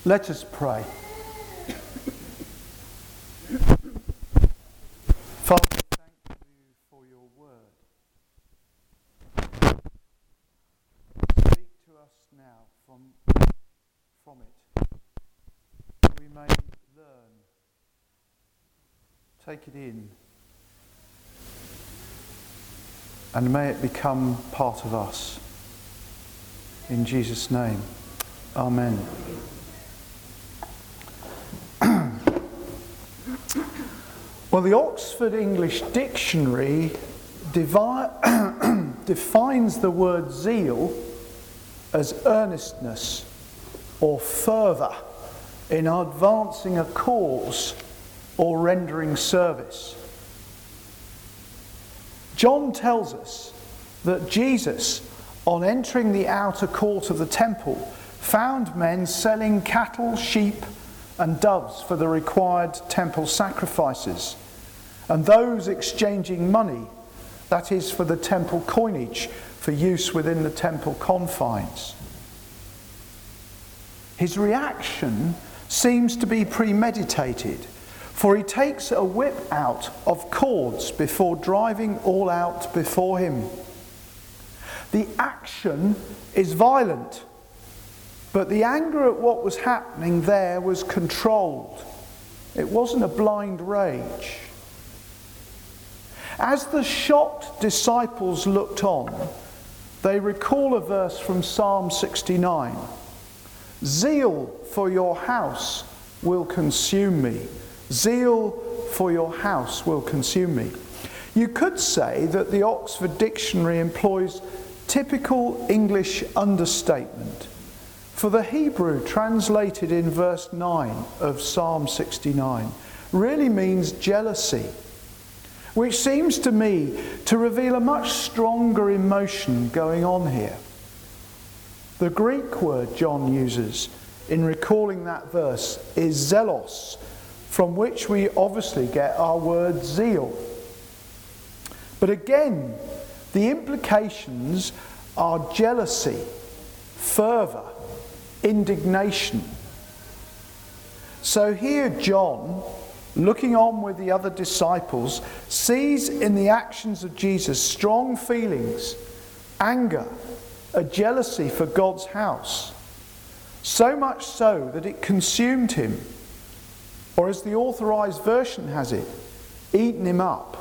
Let us pray. Father, thank you for your word. Speak to us now from it. We may learn, take it in, and may it become part of us. In Jesus' name, amen. Well, the Oxford English Dictionary defines the word zeal as earnestness or fervour in advancing a cause or rendering service. John tells us that Jesus, on entering the outer court of the temple, found men selling cattle, sheep, and doves for the required temple sacrifices, and those exchanging money, that is, for the temple coinage, for use within the temple confines. His reaction seems to be premeditated, for he takes a whip out of cords before driving all out before him. The action is violent, but the anger at what was happening there was controlled. It wasn't a blind rage. As the shocked disciples looked on, they recall a verse from Psalm 69. Zeal for your house will consume me. Zeal for your house will consume me. You could say that the Oxford Dictionary employs typical English understatement, for the Hebrew translated in verse 9 of Psalm 69 really means jealousy, which seems to me to reveal a much stronger emotion going on here. The Greek word John uses in recalling that verse is zelos, from which we obviously get our word zeal. But again, the implications are jealousy, fervour, indignation. So here John, looking on with the other disciples, sees in the actions of Jesus strong feelings, anger, a jealousy for God's house, so much so that it consumed him, or as the Authorized Version has it, eaten him up.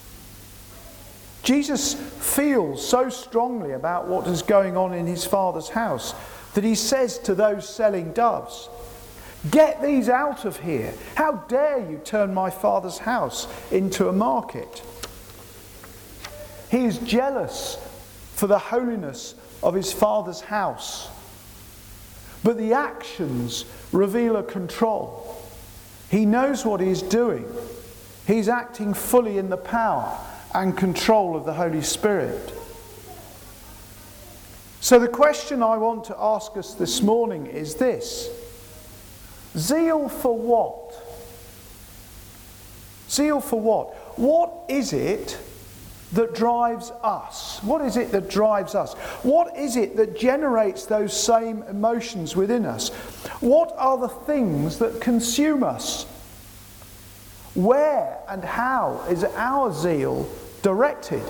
Jesus feels so strongly about what is going on in his Father's house that he says to those selling doves, "Get these out of here. How dare you turn my Father's house into a market?" He is jealous for the holiness of his Father's house. But the actions reveal a control. He knows what he is doing. He's acting fully in the power and control of the Holy Spirit. So the question I want to ask us this morning is this: zeal for what? Zeal for what? What is it that drives us? What is it that drives us? What is it that generates those same emotions within us? What are the things that consume us? Where and how is our zeal directed?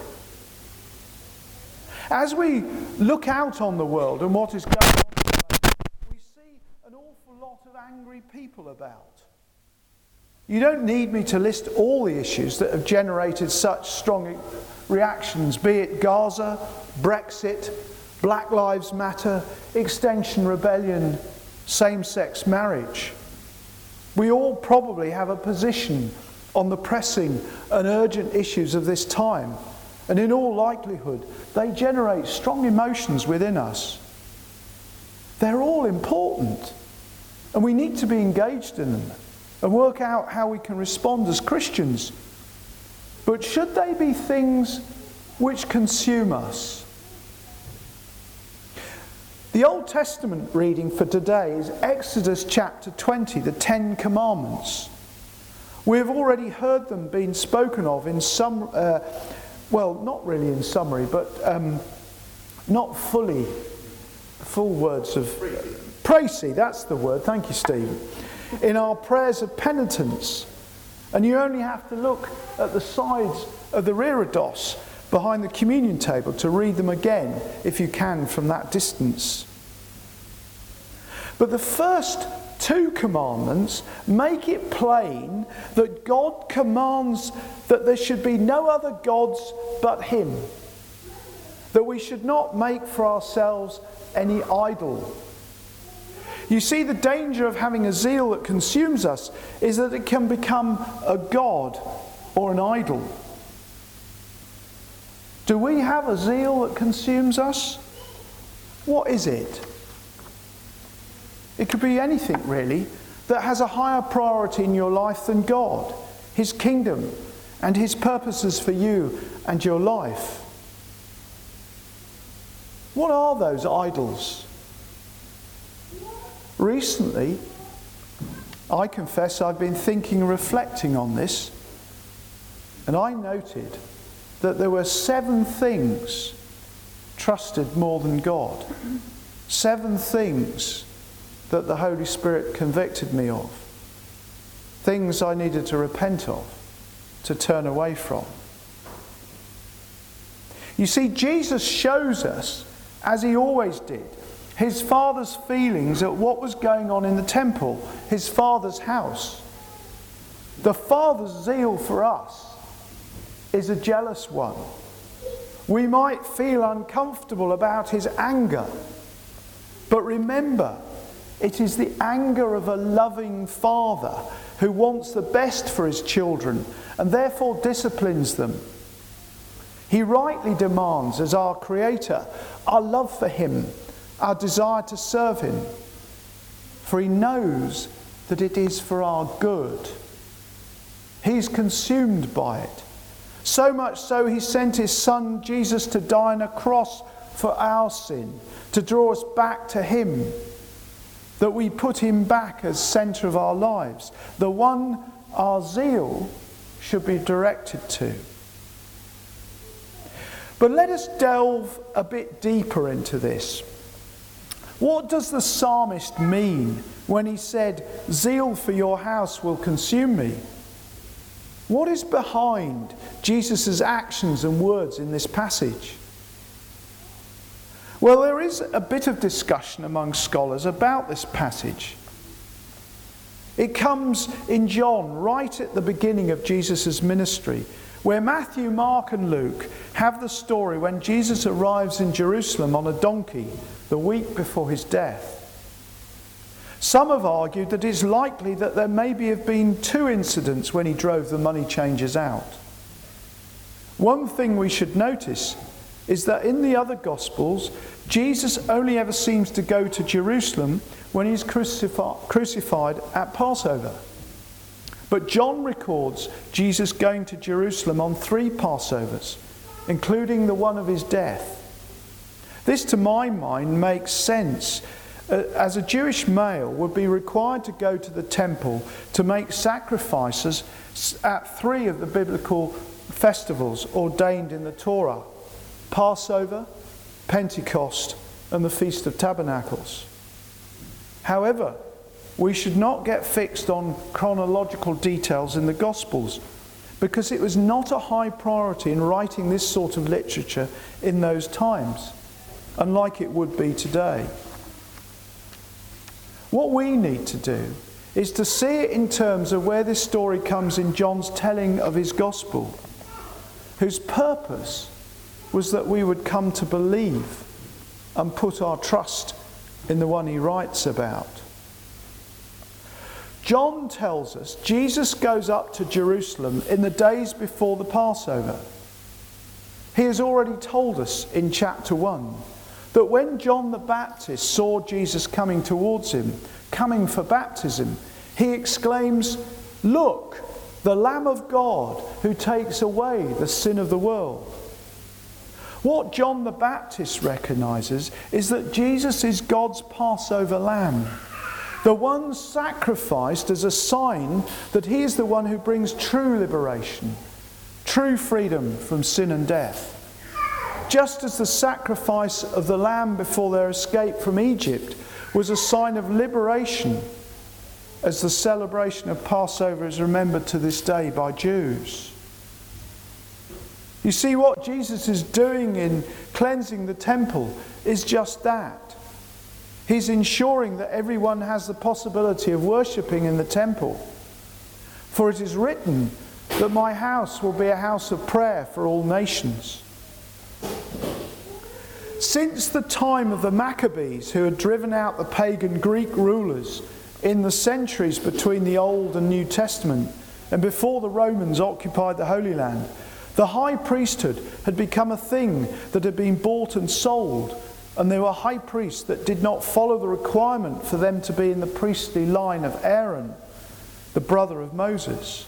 As we look out on the world and what is going on, we see an awful lot of angry people about. You don't need me to list all the issues that have generated such strong reactions, be it Gaza, Brexit, Black Lives Matter, Extinction Rebellion, same-sex marriage. We all probably have a position on the pressing and urgent issues of this time, and in all likelihood, they generate strong emotions within us. They're all important, and we need to be engaged in them and work out how we can respond as Christians. But should they be things which consume us? The Old Testament reading for today is Exodus chapter 20, the 10 Commandments. We have already heard them being spoken of in some, not really in summary, but not full words of Précis, that's the word, thank you, Stephen. In our prayers of penitence. And you only have to look at the sides of the reredos behind the communion table to read them again, if you can, from that distance. But the first two commandments make it plain that God commands that there should be no other gods but Him. That we should not make for ourselves any idol. You see, the danger of having a zeal that consumes us is that it can become a god or an idol. Do we have a zeal that consumes us? What is it? It could be anything, really, that has a higher priority in your life than God, His kingdom, and His purposes for you and your life. What are those idols? Recently, I confess I've been thinking and reflecting on this, and I noted that there were 7 things trusted more than God. 7 things that the Holy Spirit convicted me of. Things I needed to repent of, to turn away from. You see, Jesus shows us, as He always did, His Father's feelings at what was going on in the temple, His Father's house. The Father's zeal for us is a jealous one. We might feel uncomfortable about His anger, but remember, it is the anger of a loving Father who wants the best for His children and therefore disciplines them. He rightly demands, as our Creator, our love for Him, our desire to serve Him, for He knows that it is for our good. He's consumed by it. So much so He sent His Son Jesus to die on a cross for our sin, to draw us back to Him, that we put Him back as centre of our lives, the one our zeal should be directed to. But let us delve a bit deeper into this. What does the psalmist mean when he said, "Zeal for your house will consume me"? What is behind Jesus' actions and words in this passage? Well, there is a bit of discussion among scholars about this passage. It comes in John, right at the beginning of Jesus' ministry, where Matthew, Mark and Luke have the story when Jesus arrives in Jerusalem on a donkey the week before His death. Some have argued that it's likely that there maybe have been 2 incidents when He drove the money changers out. One thing we should notice is that in the other Gospels, Jesus only ever seems to go to Jerusalem when He's crucified at Passover. But John records Jesus going to Jerusalem on 3 Passovers, including the one of His death. This, to my mind, makes sense, as a Jewish male would be required to go to the temple to make sacrifices at 3 of the biblical festivals ordained in the Torah: Passover, Pentecost, and the Feast of Tabernacles. However, we should not get fixed on chronological details in the Gospels, because it was not a high priority in writing this sort of literature in those times, unlike it would be today. What we need to do is to see it in terms of where this story comes in John's telling of his Gospel, whose purpose was that we would come to believe and put our trust in the one he writes about. John tells us Jesus goes up to Jerusalem in the days before the Passover. He has already told us in chapter 1 that when John the Baptist saw Jesus coming towards him, coming for baptism, he exclaims, "Look, the Lamb of God who takes away the sin of the world." What John the Baptist recognises is that Jesus is God's Passover lamb, the one sacrificed as a sign that he is the one who brings true liberation, true freedom from sin and death. Just as the sacrifice of the lamb before their escape from Egypt was a sign of liberation, as the celebration of Passover is remembered to this day by Jews. You see, what Jesus is doing in cleansing the temple is just that. He's ensuring that everyone has the possibility of worshipping in the temple. For it is written that my house will be a house of prayer for all nations. Since the time of the Maccabees, who had driven out the pagan Greek rulers in the centuries between the Old and New Testament, and before the Romans occupied the Holy Land, the high priesthood had become a thing that had been bought and sold, and there were high priests that did not follow the requirement for them to be in the priestly line of Aaron, the brother of Moses.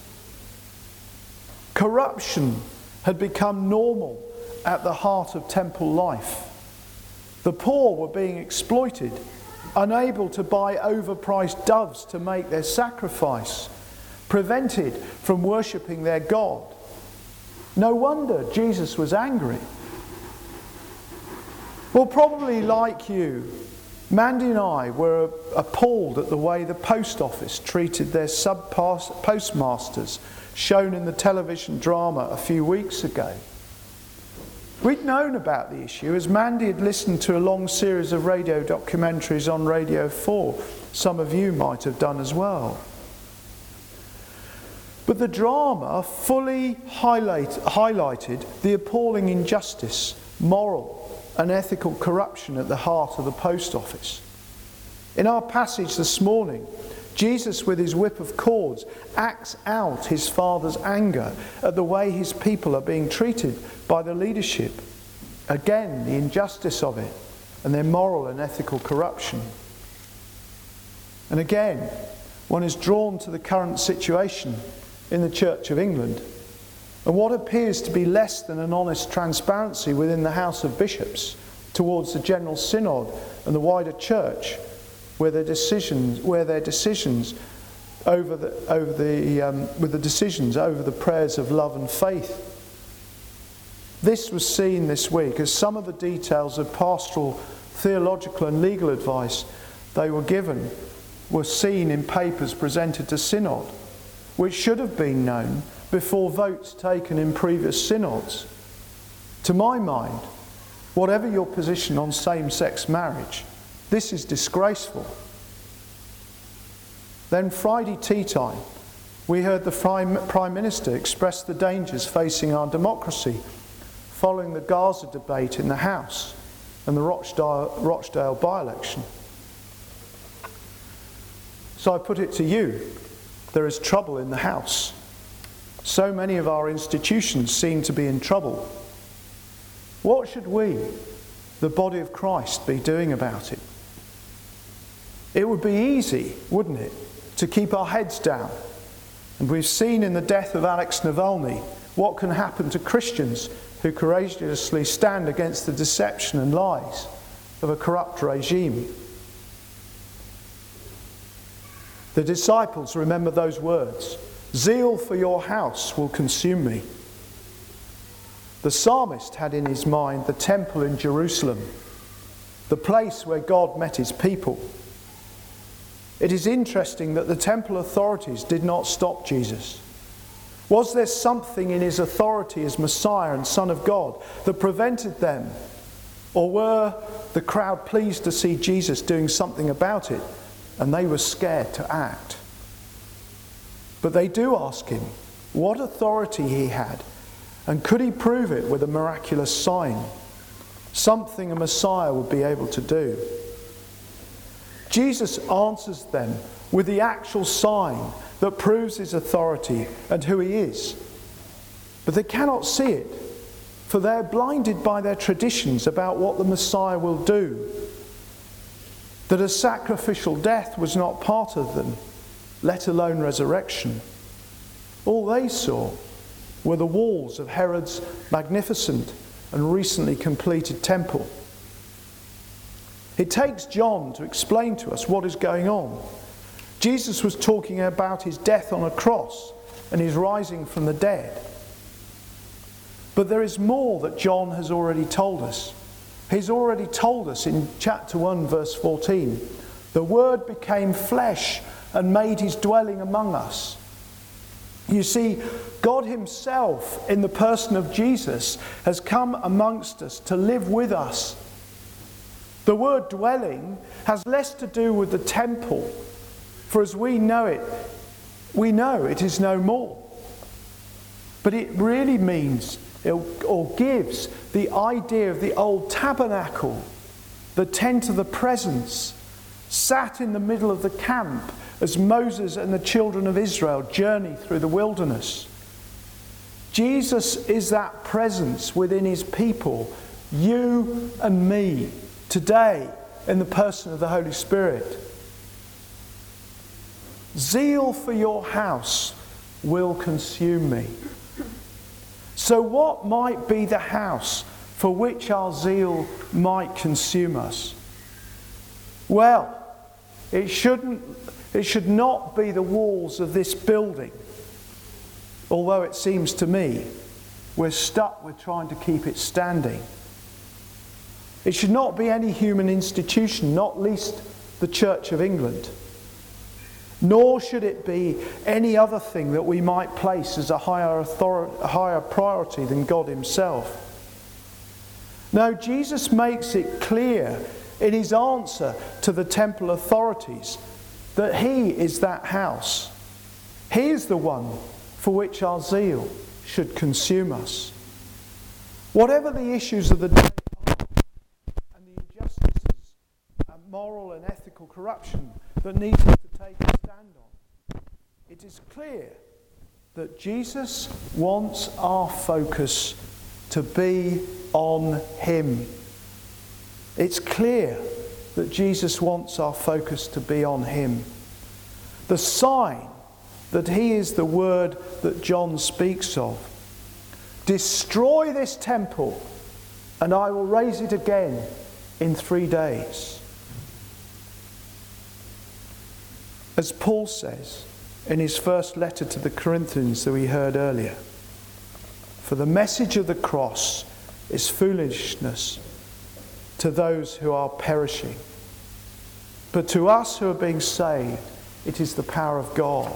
Corruption had become normal at the heart of temple life. The poor were being exploited, unable to buy overpriced doves to make their sacrifice, prevented from worshipping their God. No wonder Jesus was angry. Well, probably like you, Mandy and I were appalled at the way the post office treated their postmasters, shown in the television drama a few weeks ago. We'd known about the issue as Mandy had listened to a long series of radio documentaries on Radio 4. Some of you might have done as well. But the drama fully highlighted the appalling injustice, moral and ethical corruption at the heart of the post office. In our passage this morning, Jesus, with his whip of cords, acts out his Father's anger at the way his people are being treated by the leadership. Again, the injustice of it and their moral and ethical corruption. And again, one is drawn to the current situation in the Church of England and what appears to be less than an honest transparency within the House of Bishops towards the General Synod and the wider Church, where their decisions over the prayers of love and faith. This was seen this week as some of the details of pastoral, theological and legal advice they were given were seen in papers presented to Synod, which should have been known before votes taken in previous synods. To my mind, whatever your position on same-sex marriage, this is disgraceful. Then Friday tea time, we heard the Prime Minister express the dangers facing our democracy following the Gaza debate in the House and the Rochdale by-election. So I put it to you, there is trouble in the House. So many of our institutions seem to be in trouble. What should we, the body of Christ, be doing about it? It would be easy, wouldn't it, to keep our heads down. And we've seen in the death of Alex Navalny what can happen to Christians who courageously stand against the deception and lies of a corrupt regime. The disciples remember those words, "Zeal for your house will consume me." The psalmist had in his mind the temple in Jerusalem, the place where God met his people. It is interesting that the temple authorities did not stop Jesus. Was there something in his authority as Messiah and Son of God that prevented them? Or were the crowd pleased to see Jesus doing something about it and they were scared to act? But they do ask him what authority he had, and could he prove it with a miraculous sign, something a Messiah would be able to do. Jesus answers them with the actual sign that proves his authority and who he is. But they cannot see it, for they are blinded by their traditions about what the Messiah will do. That a sacrificial death was not part of them, let alone resurrection. All they saw were the walls of Herod's magnificent and recently completed temple. It takes John to explain to us what is going on. Jesus was talking about his death on a cross and his rising from the dead. But there is more that John has already told us. He's already told us in chapter 1 verse 14 The Word became flesh and made his dwelling among us. You see, God himself, in the person of Jesus, has come amongst us to live with us. The word dwelling has less to do with the temple, for as we know it is no more. But it really means, or gives, the idea of the old tabernacle, the tent of the presence, sat in the middle of the camp as Moses and the children of Israel journey through the wilderness. Jesus is that presence within his people, you and me, today, in the person of the Holy Spirit. Zeal for your house will consume me. So what might be the house for which our zeal might consume us? Well, it should not be the walls of this building, although it seems to me we're stuck with trying to keep it standing. It should not be any human institution, not least the Church of England. Nor should it be any other thing that we might place as a higher priority than God himself. No, Jesus makes it clear in his answer to the temple authorities that he is that house. He is the one for which our zeal should consume us. Whatever the issues of the day are, and the injustices and moral and ethical corruption that needs us to take a stand on, it is clear that Jesus wants our focus to be on him. It's clear that Jesus wants our focus to be on him. The sign that he is the word that John speaks of. Destroy this temple and I will raise it again in 3 days. As Paul says in his first letter to the Corinthians that we heard earlier, for the message of the cross is foolishness to those who are perishing. But to us who are being saved, it is the power of God.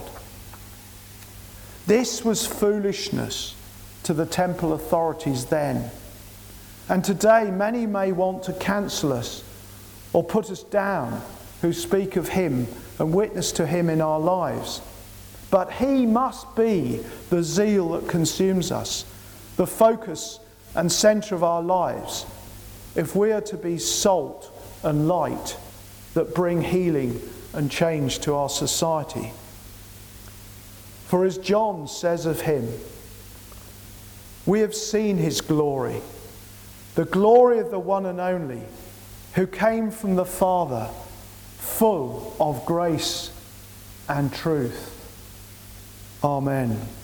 This was foolishness to the temple authorities then. And today many may want to cancel us or put us down who speak of him and witness to him in our lives. But he must be the zeal that consumes us, the focus and centre of our lives, if we are to be salt and light that bring healing and change to our society. For as John says of him, we have seen his glory, the glory of the one and only, who came from the Father, full of grace and truth. Amen.